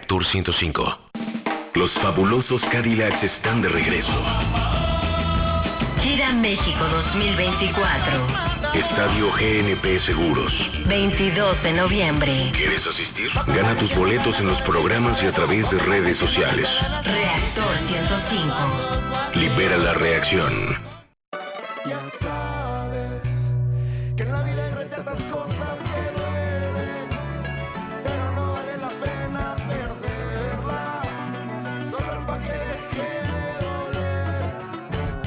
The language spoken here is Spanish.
Reactor 105. Los fabulosos Cadillacs están de regreso. Gira México 2024. Estadio GNP Seguros. 22 de noviembre. ¿Quieres asistir? Gana tus boletos en los programas y a través de redes sociales. Reactor 105. Libera la reacción.